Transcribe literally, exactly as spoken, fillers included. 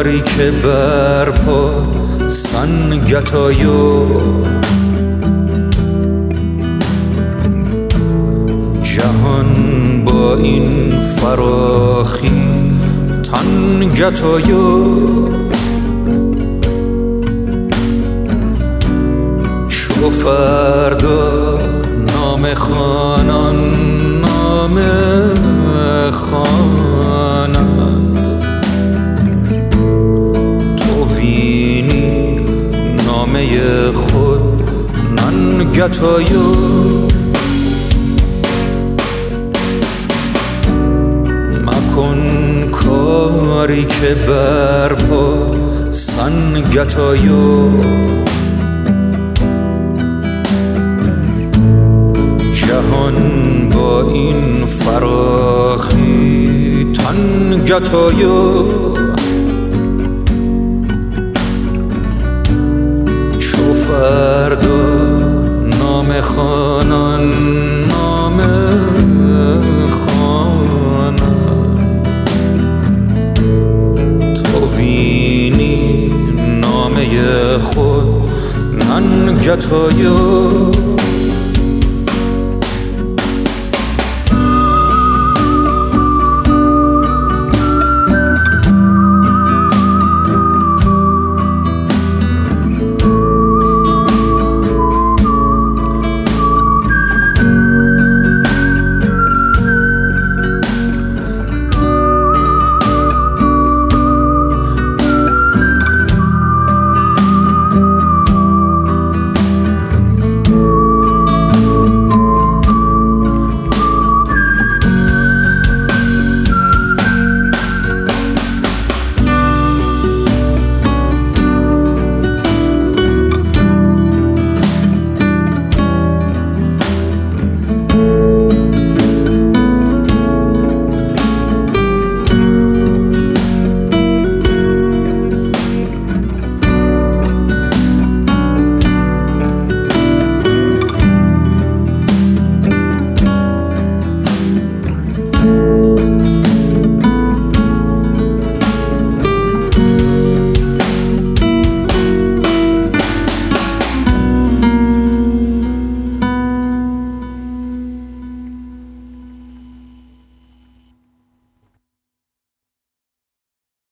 کاری که برپا سنگتایو جهان با این فراخی تنگتایو چو فردا نام خوانان نام خوانند تو وینی نامه خود ننگتایو مکن کاری که برپا سنگتایو جهان با این فراخی تنگتایو چو فردا نام خوانان نام خوانند تو وینی نامه خود ننگتایو